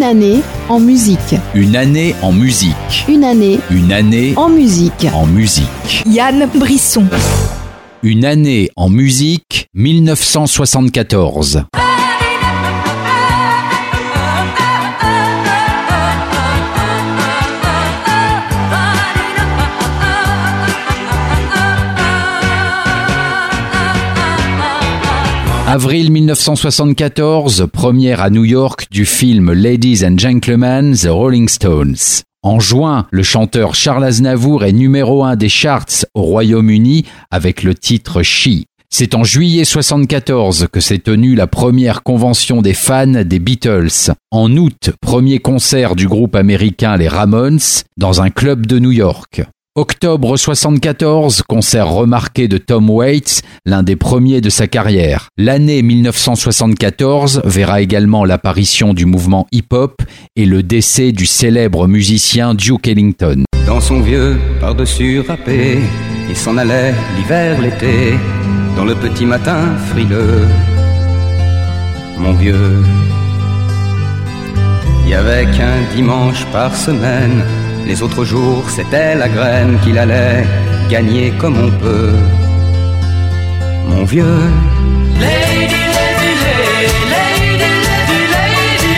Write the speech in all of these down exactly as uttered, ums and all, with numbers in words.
année en musique. Une année en musique. Une année Une année en musique. en musique. Yann Brisson. Une année en musique, mille neuf cent soixante-quatorze. Avril mille neuf cent soixante-quatorze, première à New York du film Ladies and Gentlemen, The Rolling Stones. En juin, le chanteur Charles Aznavour est numéro un des charts au Royaume-Uni avec le titre She. C'est en juillet soixante-quatorze que s'est tenue la première convention des fans des Beatles. En août, premier concert du groupe américain les Ramones dans un club de New York. Octobre soixante-quatorze, concert remarqué de Tom Waits, l'un des premiers de sa carrière. L'année mille neuf cent soixante-quatorze verra également l'apparition du mouvement hip-hop et le décès du célèbre musicien Duke Ellington. Dans son vieux par-dessus râpé, il s'en allait l'hiver, l'été, dans le petit matin frileux. Mon vieux, il y avait qu'un dimanche par semaine. Les autres jours, c'était la graine qu'il allait gagner comme on peut. Mon vieux. Lady, lady, lady, lady, lady,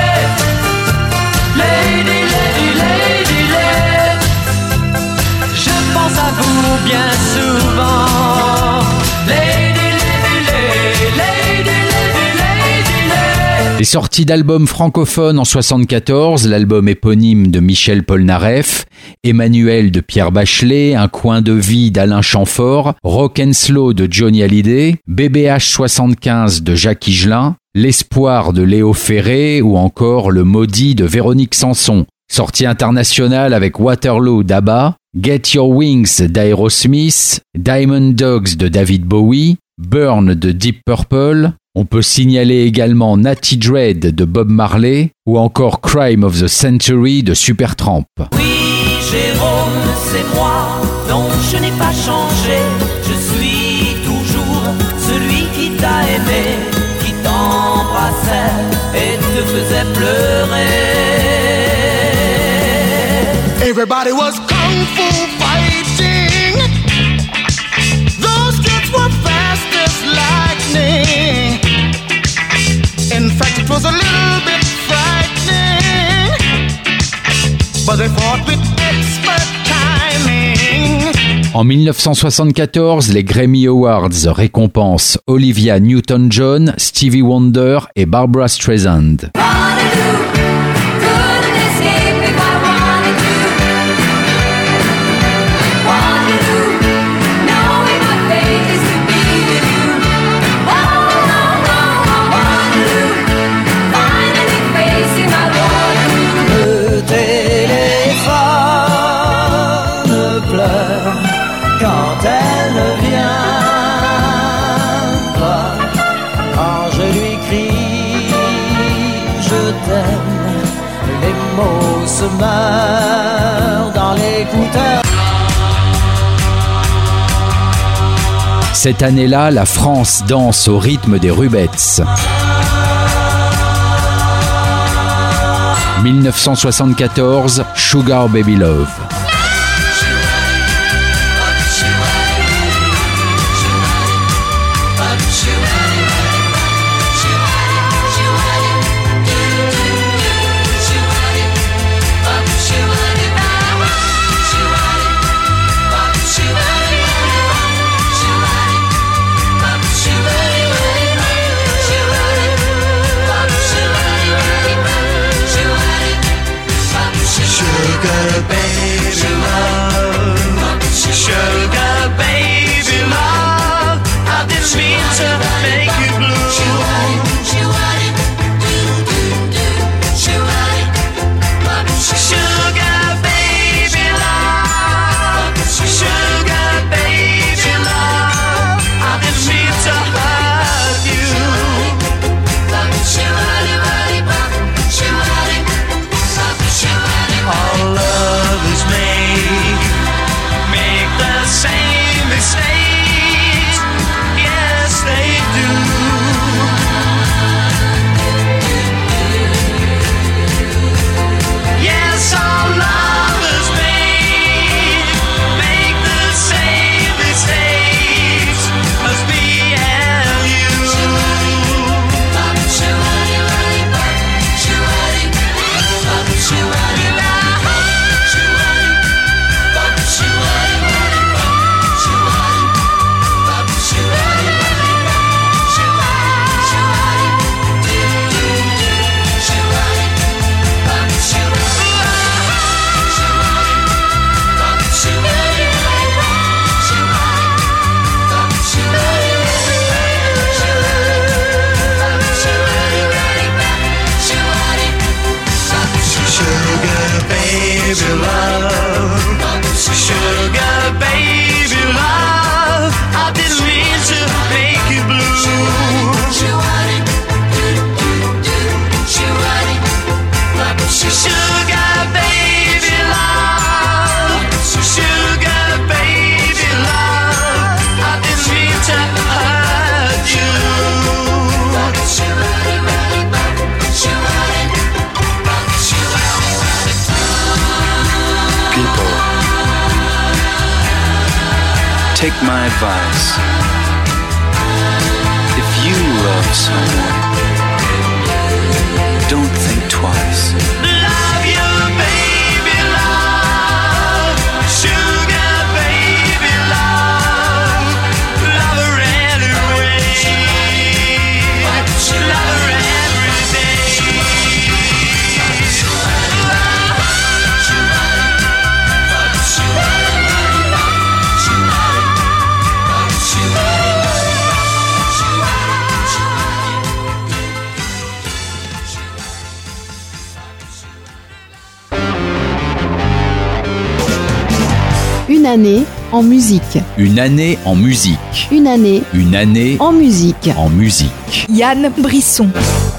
lady, lady, lady, lady. Je pense à vous bien souvent. Lady, lady, lady, lady, lady, lady. Les sorties d'albums francophones en soixante-quatorze, l'album éponyme de Michel Polnareff, Emmanuel de Pierre Bachelet, Un coin de vie d'Alain Chamfort, Rock and Slow de Johnny Hallyday, B B H soixante-quinze de Jacques Higelin, L'Espoir de Léo Ferré ou encore Le Maudit de Véronique Sanson. Sortie internationale avec Waterloo d'ABBA, Get Your Wings d'Aerosmith, Diamond Dogs de David Bowie, Burn de Deep Purple. On peut signaler également Natty Dread de Bob Marley ou encore Crime of the Century de Supertramp. Oui, Jérôme, c'est moi, non, je n'ai pas changé. Je suis toujours celui qui t'a aimé, qui t'embrassait et te faisait pleurer. Everybody was kung fu fighting. Those kids were fast as lightning. In fact, it was a little bit frightening, but they fought with expert timing. En mille neuf cent soixante-quatorze, les Grammy Awards récompensent Olivia Newton-John, Stevie Wonder et Barbra Streisand. Quand elle ne vient pas, quand je lui crie je t'aime, les mots se meurent dans l'écouteur. Cette année-là, la France danse au rythme des Rubettes. mille neuf cent soixante-quatorze, Sugar Baby Love. Sugar baby. take my advice. If you love someone, don't think twice. Love you, baby, love. Sugar, baby, love. Love her anyway. Love her every day. Une année en musique. Une année en musique. Une année Une année en musique. en musique. Yann Brisson.